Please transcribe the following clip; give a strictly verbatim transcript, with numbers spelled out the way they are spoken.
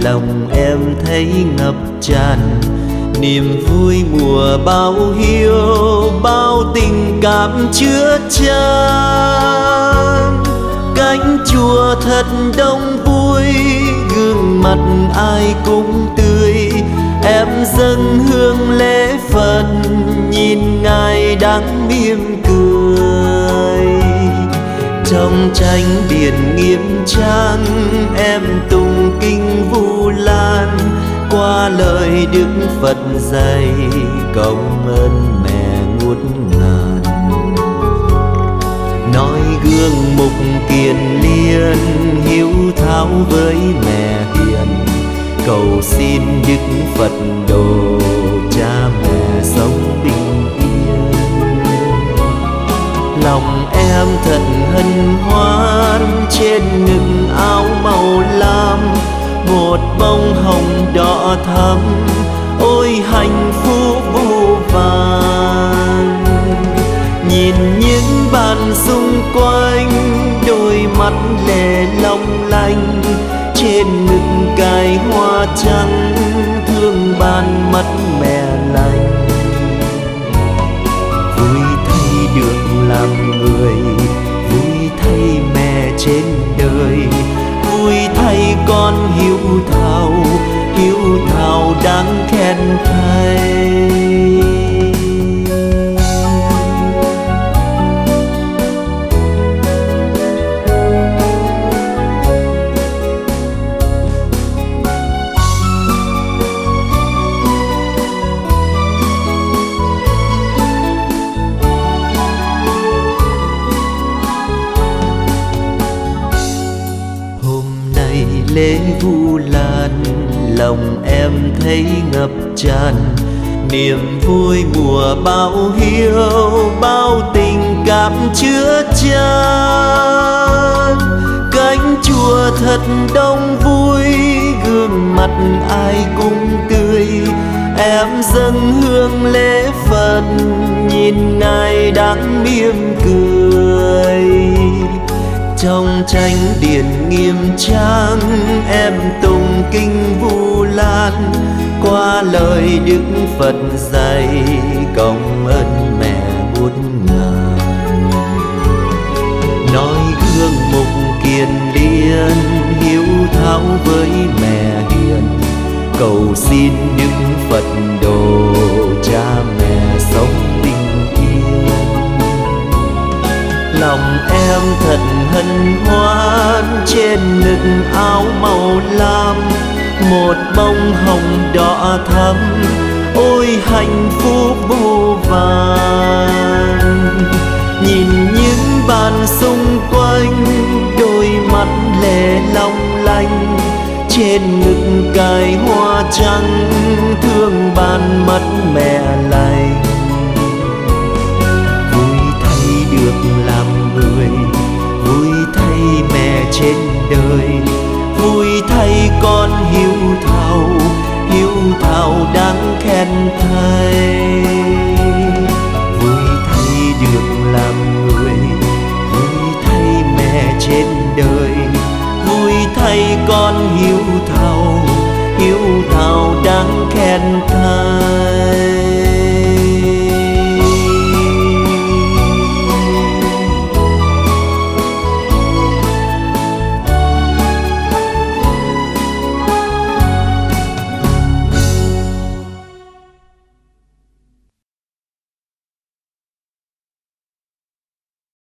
lòng em thấy ngập tràn niềm vui mùa báo hiếu, bao tình cảm chứa chan. Cánh chùa thật đông vui, gương mặt ai cũng tươi, em dâng hương lễ Phật, nhìn Ngài đang mỉm cười. Trong tranh điển nghiêm trang, em tụng kinh Vu Lan, qua lời Đức Phật dạy, công ơn mẹ ngút ngàn. Nói gương mục kiền liên, hiếu thảo với mẹ hiền, cầu xin Đức Phật độ cha mẹ sống bình yên. Lòng em thật hân hoan, trên ngực áo màu lam một bông hồng đỏ thắm, ôi hạnh phúc vô vàn. Nhìn những bạn xung quanh, đôi mắt lệ long lanh, trên ngực cài hoa trắng, thương ban mất mẹ lành. Vui thay được làm người, vui thay mẹ trên đời, vui thay con hiếu thảo, hiếu thảo đáng khen thay. Lễ Vu Lan, lòng em thấy ngập tràn niềm vui mùa báo hiếu, bao tình cảm chứa chan. Cánh chùa thật đông vui, gương mặt ai cũng tươi, em dâng hương lễ Phật, nhìn Ngài đang mỉm cười. Trong tranh điển nghiêm trang, em tụng kinh Vu Lan, qua lời Đức Phật dạy, công ơn mẹ muôn ngàn. Nói gương mục kiền liên, hiếu thảo với mẹ hiền, cầu xin Đức Phật độ cha mẹ sống bình yên. Lòng em thật hân hoan, trên ngực áo màu lam một bông hồng đỏ thắm, ôi hạnh phúc vô vàn. Nhìn những bạn xung quanh, đôi mắt lệ long lanh, trên ngực cài hoa trắng, thương ban mất mẹ lành. Vui thay được làm người, vui thay mẹ trên đời, vui thay con hiếu thảo, hiếu thảo đáng khen thay.